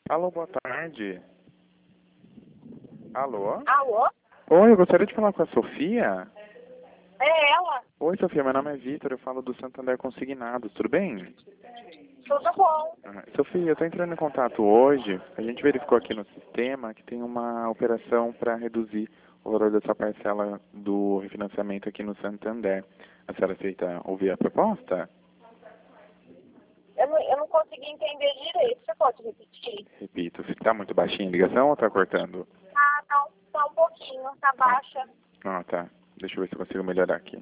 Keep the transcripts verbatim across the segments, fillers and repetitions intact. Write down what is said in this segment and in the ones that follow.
Alô, boa tarde. Alô? Alô? Oi, eu gostaria de falar com a Sofia. É ela? Oi, Sofia, meu nome é Vitor, eu falo do Santander Consignados, tudo bem? Tudo bom? Ah, Sofia, eu estou entrando em contato hoje, a gente verificou aqui no sistema que tem uma operação para reduzir o valor dessa parcela do refinanciamento aqui no Santander. A senhora aceita ouvir a proposta? Eu não, eu não consegui entender direito. Você pode repetir? Repito, está muito baixinha a ligação ou está cortando? Ah, tá, um- tá um pouquinho, tá baixa. Ah, tá. Deixa eu ver se eu consigo melhorar aqui.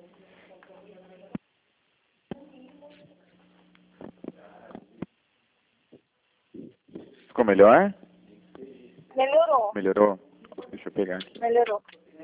Ficou melhor? Melhorou, Melhorou? Deixa eu pegar aqui. melhorou.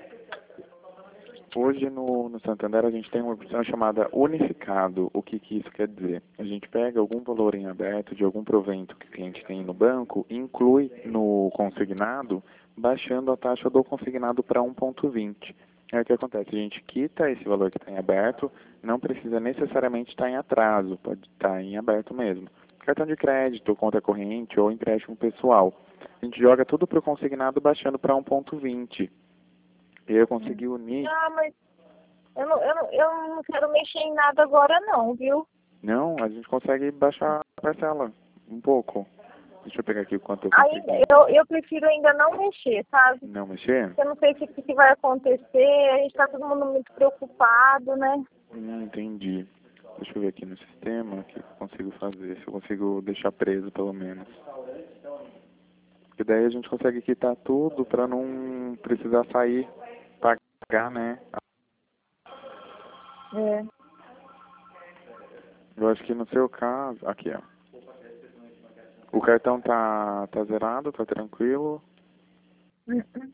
Hoje no, no Santander a gente tem uma opção chamada unificado. O que, que isso quer dizer? A gente pega algum valor em aberto de algum provento que o cliente tem no banco e inclui no consignado, baixando a taxa do consignado para um vírgula vinte. Aí o que acontece? A gente quita esse valor que está em aberto, não precisa necessariamente estar em atraso, pode estar em aberto mesmo. Cartão de crédito, conta corrente ou empréstimo pessoal. A gente joga tudo para o consignado baixando para um vírgula vinte. E eu consegui unir. Ah, mas eu não, eu, não, eu não quero mexer em nada agora não, viu? Não, a gente consegue baixar a parcela um pouco. Deixa eu pegar aqui o quanto eu Ainda, consegui. eu, eu prefiro ainda não mexer, sabe? Não mexer? Eu não sei o que, que vai acontecer, a gente tá todo mundo muito preocupado, né? Hum, entendi. Deixa eu ver aqui no sistema o que eu consigo fazer. Se eu consigo deixar preso, pelo menos. Porque daí a gente consegue quitar tudo pra não precisar sair, pagar, né? É. Eu acho que no seu caso... Aqui, ó. O cartão tá, tá zerado, tá tranquilo. Uhum.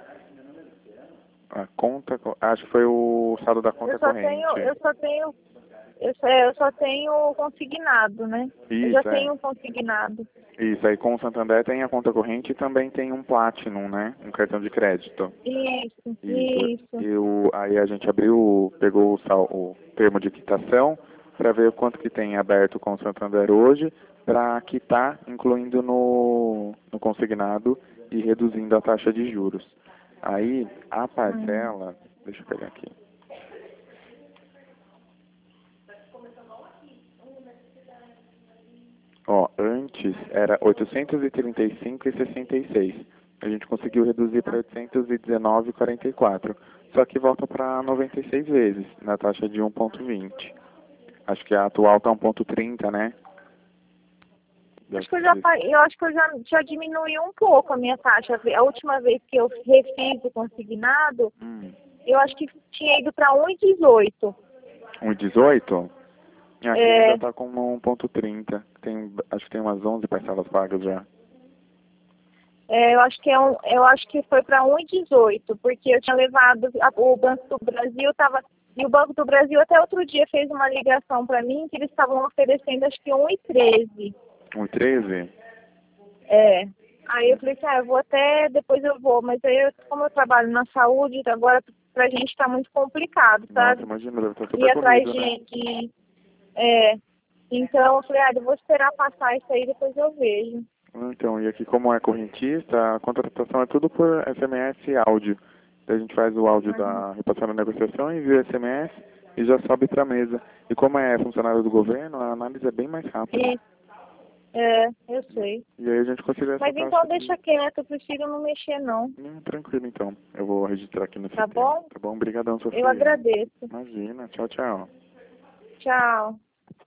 A conta... co- Acho que foi o saldo da conta Eu só corrente. tenho, eu só tenho, eu só, eu só tenho consignado, né? Eu já Isso, é. tenho um consignado. Isso, aí com o Santander tem a conta corrente e também tem um Platinum, né? Um cartão de crédito. Isso, Isso. isso. E o, aí a gente abriu, pegou o, sal, o termo de quitação para ver o quanto que tem aberto com o Santander hoje para quitar, incluindo no, no consignado e reduzindo a taxa de juros. Aí a Hum. parcela, deixa eu pegar aqui. Ó, antes era oitocentos e trinta e cinco e sessenta e seis. A gente conseguiu reduzir para oitocentos e dezenove e quarenta e quatro. Só que volta para noventa e seis vezes, na taxa de um vírgula vinte. Acho que a atual tá um vírgula trinta, né? Deve Acho que eu já, ser. pa- eu acho que eu já, já diminui um pouco a minha taxa. A última vez que eu refiz o consignado, Hum, eu acho que tinha ido para um e dezoito. um vírgula dezoito? Aqui É, ainda tá com um vírgula trinta. Tem, acho que tem umas onze parcelas pagas já. é, eu acho que é um, eu acho que foi para um e dezoito, porque eu tinha levado a- o Banco do Brasil tava e o Banco do Brasil até outro dia fez uma ligação para mim que eles estavam oferecendo acho que um e treze. um vírgula treze? É. Aí eu falei assim, ah, eu vou até, depois eu vou, mas aí eu, como eu trabalho na saúde, agora pra gente tá muito complicado, Nossa, sabe? imagina, deve estar Ir super atrás corrido, né? de, de é. Então eu falei, ah, eu vou esperar passar isso aí, depois eu vejo. Então, e aqui como é correntista, a contratação é tudo por S M S e áudio. Daí a gente faz o áudio Uhum. da repassando a negociação, envia o S M S e já sobe para a mesa. E como é funcionário do governo, a análise é bem mais rápida. E, é, eu sei. E aí a gente considera essa Mas taxa então de... deixa quieto, eu prefiro não mexer não, Hum, tranquilo então. Eu vou registrar aqui no tá sistema. bom? Tá bom? Obrigadão, Eu Sofia. agradeço. Imagina. Tchau, tchau. Tchau.